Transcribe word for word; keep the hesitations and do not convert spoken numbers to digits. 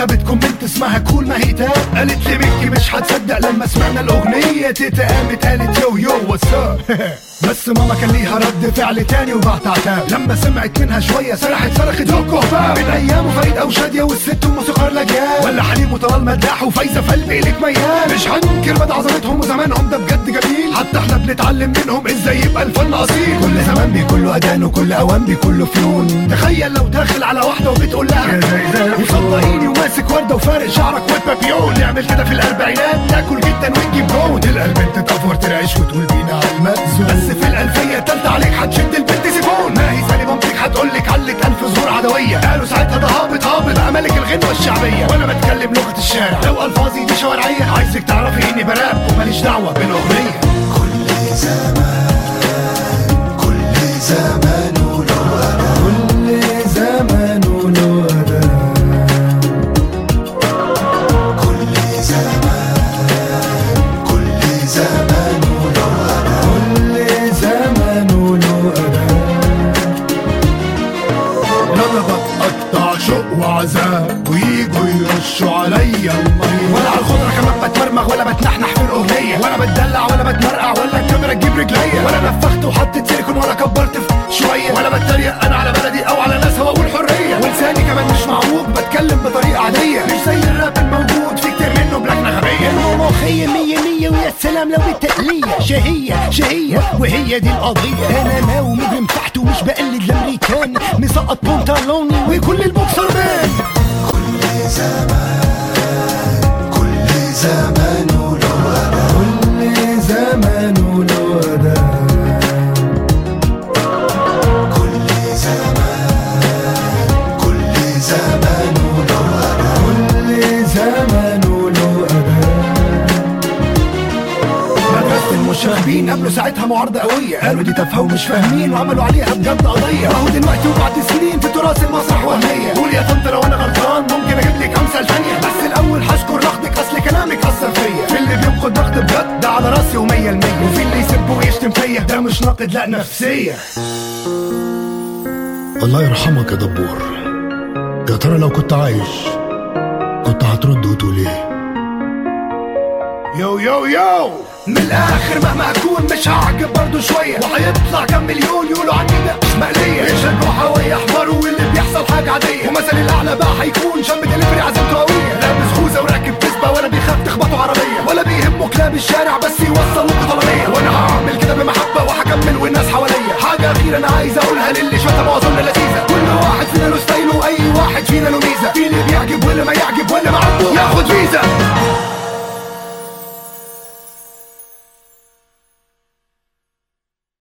سابت كومنت اسمها كول ما هي تاب، قالت لي مكي مش هتصدق لما سمعنا الاغنيه تيتا قامت قالت يو يو واتساب. بس ماما كان ليها رد فعل تاني وبعت عتاب، لما سمعت منها شويه سرحت صرخت هوكو هباب. من ايام فريد او شاديه والست وموسيقار لجان، ولا حليم وطلال مداح وفايزه في قلبي لك ميال. مش هننكر مدى عظمتهم وزمانهم ده بجد جميل، حتى احنا بنتعلم منهم ازاي يبقى الفن اصيل. كل زمان بيكون له اذان وكل اوان بيكون له فنون. تخيل لو داخل على واحده وبتقول لها مصدقيني وماسك ورده وفارق شعرك والبابيون. نعمل كده في الاربعينات ناكل جدا ونجيب جون، تلقى البنت تقفر ترعش وتقول بينا على المأذون. بس في الالفيه التالتة عليك هتشد البنت سيفون، ما هي زي مامتك هتقولك علك الف زهور عدويه. قالوا ساعتها ده هابط هابط بقى ملك الغنوه الشعبيه، وانا بتكلم لغه الشارع لو الفاظي دي شوارعيه. عايزك تعرفي اني براب وماليش دعوه بالاغنيه. كل زمان كل زمان وله أذان، كل زمان وله أذان، كل زمان كل زمان وله أذان، كل زمان وله أذان. لما بتقطع شوق وعذاب ويجوا يرشوا عليا المية، ولا على الخضرة كمان بتمرمغ ولا بتنحنح في الأغنية، ولا بتدلع ولا بتمرقع ولا الكاميرا تجيب رجليا، ولا نفخت وحطيت سيليكون ولا كبرت في شوية، ولا بتريق أنا على بلدي أو على ناسها وأقول حرية. ولساني كمان مش معوج بتكلم بطريقة عادية، مش زي الراب الموجود في كتير منه بلكنة غبية. الموموخية مية مية ويا سلام لو بالتقلية، شهية شهية وهي دي القضية. أنا ناوي من تحت ومش بقلد الأمريكان، مسقط بنطلوني وكل البوكسر مان. كل زمان كل زمان وله أذان، كل زمان وله أذان، كل زمان كل زمان وله أذان، كل زمان وله أذان. مدرسة المشاغبين قبلوا ساعتها معارضة قوية، قالوا دي تافهة ومش فاهمين وعملوا عليها بجد قضية. اهو دلوقتي وبعد سنين في تراث المسرح وهمية. قول يا طنط لو انا غلطان ممكن اجيب لك امثال ثانية، بس الاول هشكر نقدك اصل كلامك اثر فيا. في اللي بينقد نقد بجد ده على راسي ومية المية، وفي اللي يسب ويشتم فيا ده مش ناقد لا نفسية. الله يرحمك يا دبور، يا ترى لو كنت عايش كنت هترد وتقول ايه؟ يو يو يو من الاخر مهما اكون مش هعجب برضو شويه، وهيطلع كام مليون يقولوا عني ده مش مقليه. يشجعوا ويحمروا واللي بيحصل حاجه عاديه، ومثل الاعلى بقى هيكون شم دليفري عزيمته قويه. لابس خوذه وراكب فيسبا ولا بيخاف تخبطوا عربيه، ولا بيهمه كلاب الشارع بس يوصلوكوا طلبيه. وانا هعمل كده بمحبه وهكمل والناس حواليا. حاجه اخيره انا عايز اقولها للي شتموا